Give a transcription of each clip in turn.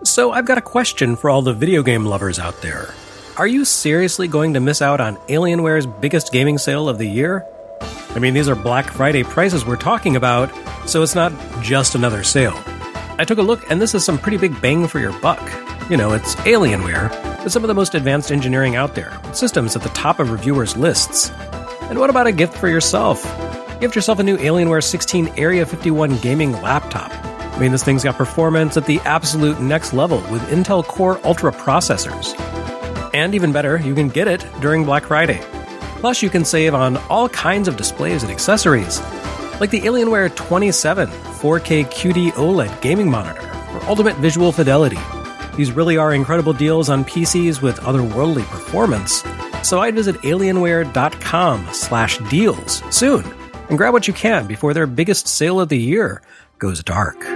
So I've got a question for all the video game lovers out there. Are you seriously going to miss out on Alienware's biggest gaming sale of the year? I mean, these are Black Friday prices we're talking about, so it's not just another sale. I took a look, and this is some pretty big bang for your buck. You know, it's Alienware, with some of the most advanced engineering out there, with systems at the top of reviewers' lists. And what about a gift for yourself? Gift yourself a new Alienware 16 Area 51 gaming laptop. I mean, this thing's got performance at the absolute next level with Intel Core Ultra processors. And even better, you can get it during Black Friday. Plus, you can save on all kinds of displays and accessories, like the Alienware 27 4K QD OLED gaming monitor for ultimate visual fidelity. These really are incredible deals on PCs with otherworldly performance. So I'd visit alienware.com/deals soon and grab what you can before their biggest sale of the year goes dark.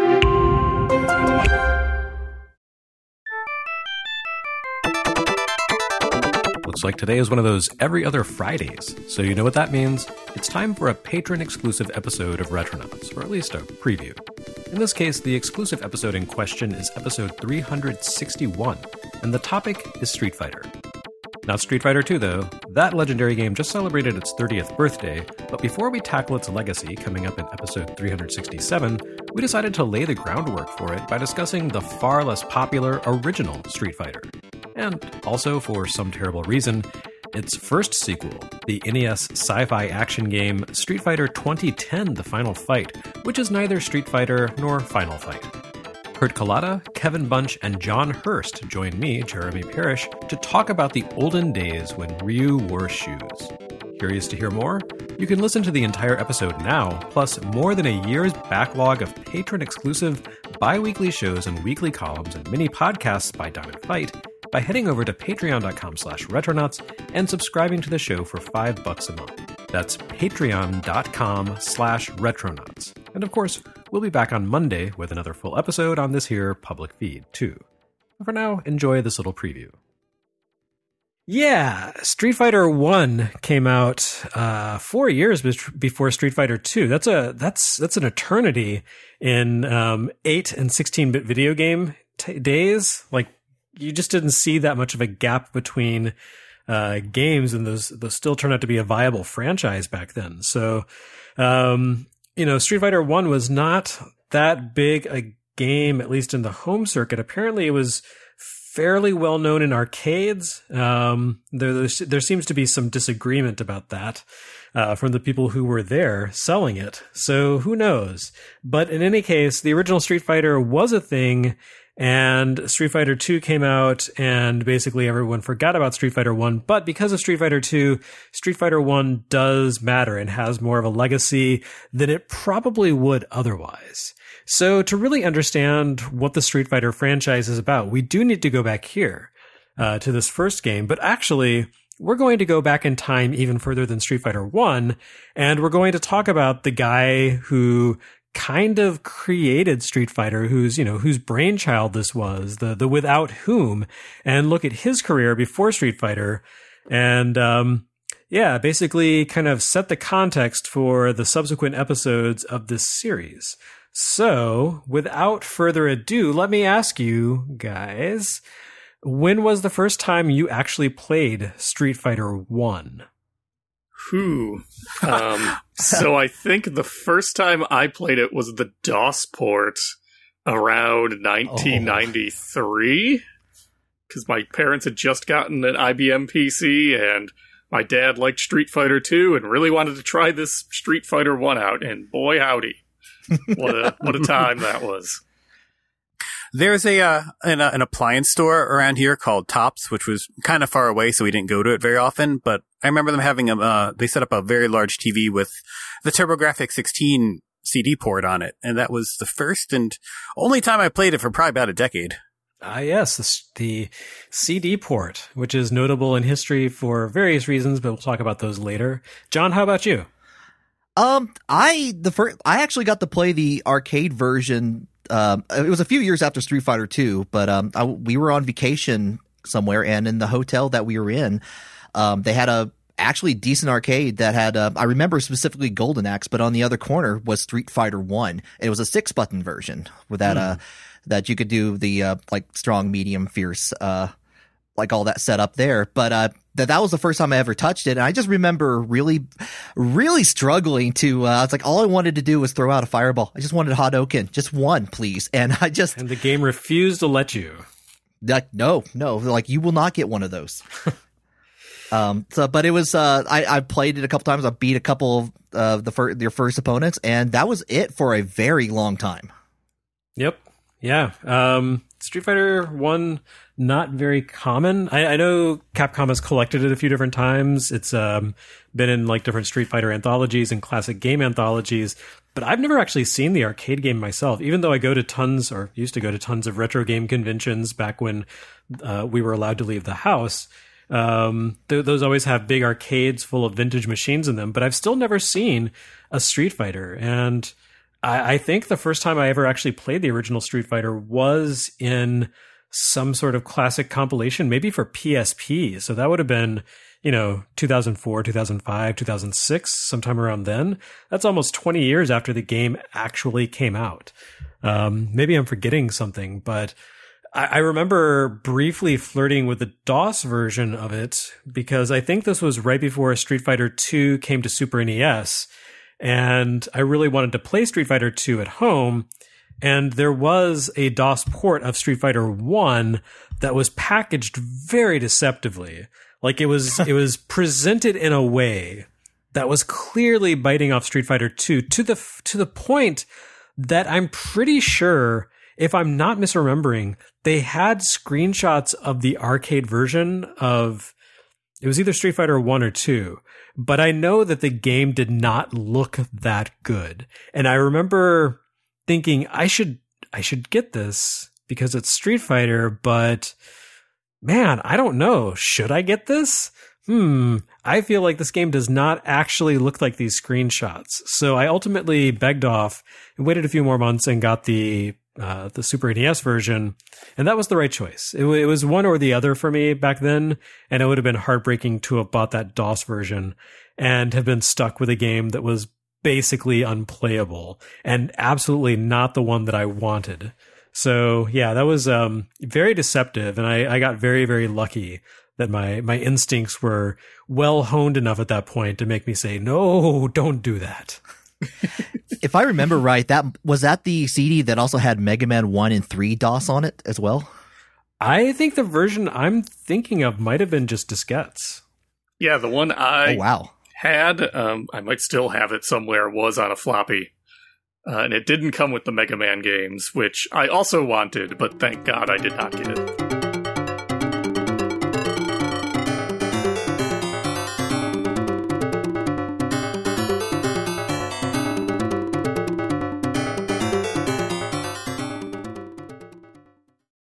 Looks like today is one of those every other Fridays, so you know what that means. It's time for a patron-exclusive episode of Retronauts, or at least a preview. In this case, the exclusive episode in question is episode 361, and the topic is Street Fighter. Not Street Fighter 2, though. That legendary game just celebrated its 30th birthday, but before we tackle its legacy coming up in episode 367, we decided to lay the groundwork for it by discussing the far less popular original Street Fighter. And also, for some terrible reason, its first sequel, the NES sci-fi action game Street Fighter 2010 The Final Fight, which is neither Street Fighter nor Final Fight. Kurt Kalata, Kevin Bunch, and John Hurst join me, Jeremy Parrish, to talk about the olden days when Ryu wore shoes. Curious to hear more? You can listen to the entire episode now, plus more than a year's backlog of patron-exclusive bi-weekly shows and weekly columns and mini podcasts by Diamond Fight by heading over to patreon.com/retronauts and subscribing to the show for $5 a month. That's patreon.com/retronauts. And of course, we'll be back on Monday with another full episode on this here public feed, too. But for now, enjoy this little preview. Yeah, Street Fighter 1 came out 4 years before Street Fighter 2. That's an eternity in 8 and 16-bit video game days. Like, you just didn't see that much of a gap between games, and those still turned out to be a viable franchise back then. So, Street Fighter 1 was not that big a game, at least in the home circuit. Apparently, it was fairly well known in arcades. There seems to be some disagreement about that from the people who were there selling it. So who knows? But in any case, the original Street Fighter was a thing, and Street Fighter 2 came out, and basically everyone forgot about Street Fighter 1. But because of Street Fighter 2, Street Fighter 1 does matter and has more of a legacy than it probably would otherwise. So to really understand what the Street Fighter franchise is about, we do need to go back here to this first game. But actually, we're going to go back in time even further than Street Fighter 1, and we're going to talk about the guy who kind of created Street Fighter, whose brainchild this was, the without whom, and look at his career before Street Fighter, and basically kind of set the context for the subsequent episodes of this series. So, without further ado, let me ask you guys, when was the first time you actually played Street Fighter 1? So I think the first time I played it was the DOS port around 1993, because my parents had just gotten an IBM PC, and my dad liked Street Fighter 2 and really wanted to try this Street Fighter 1 out, and boy howdy, what a time that was. There's an appliance store around here called Tops, which was kind of far away, so we didn't go to it very often. But I remember them having they set up a very large TV with the TurboGrafx 16 CD port on it, and that was the first and only time I played it for probably about a decade. Yes, the CD port, which is notable in history for various reasons, but we'll talk about those later. John, how about you? I actually got to play the arcade version. It was a few years after Street Fighter 2, but we were on vacation somewhere, and in the hotel that we were in, they had a actually decent arcade that had I remember specifically Golden Axe, but on the other corner was Street Fighter 1. It was a 6-button version with that that you could do the like strong, medium, fierce, like all that set up there. But that was the first time I ever touched it, and I just remember really, really struggling to. I was like, all I wanted to do was throw out a fireball. I just wanted a Hadouken, just one, please. And the game refused to let you. Like, no, like you will not get one of those. But it was, I played it a couple times. I beat a couple of your first opponents, and that was it for a very long time. Yep. Yeah. Street Fighter 1, not very common. I know Capcom has collected it a few different times. It's been in like different Street Fighter anthologies and classic game anthologies, but I've never actually seen the arcade game myself, even though I used to go to tons of retro game conventions back when we were allowed to leave the house. Those always have big arcades full of vintage machines in them, but I've still never seen a Street Fighter. And I think the first time I ever actually played the original Street Fighter was in some sort of classic compilation, maybe for PSP. So that would have been, 2004, 2005, 2006, sometime around then. That's almost 20 years after the game actually came out. Maybe I'm forgetting something, but I remember briefly flirting with the DOS version of it because I think this was right before Street Fighter 2 came to Super NES, and I really wanted to play Street Fighter 2 at home, and there was a DOS port of Street Fighter 1 that was packaged very deceptively. Like it was presented in a way that was clearly biting off Street Fighter 2 to the point that I'm pretty sure, if I'm not misremembering, they had screenshots of the arcade version of, it was either Street Fighter 1 or 2, but I know that the game did not look that good. And I remember thinking I should get this because it's Street Fighter, but man, I don't know. Should I get this? I feel like this game does not actually look like these screenshots. So I ultimately begged off and waited a few more months and got the Super NES version, and that was the right choice. It was one or the other for me back then, and it would have been heartbreaking to have bought that DOS version and have been stuck with a game that was basically unplayable and absolutely not the one that I wanted. So yeah, that was very deceptive, and I got very, very lucky that my instincts were well honed enough at that point to make me say, no, don't do that. If I remember right, that was the CD that also had Mega Man 1 and 3 DOS on it as well? I think the version I'm thinking of might have been just diskettes. Yeah, the one I had, I might still have it somewhere, was on a floppy. And it didn't come with the Mega Man games, which I also wanted, but thank God I did not get it.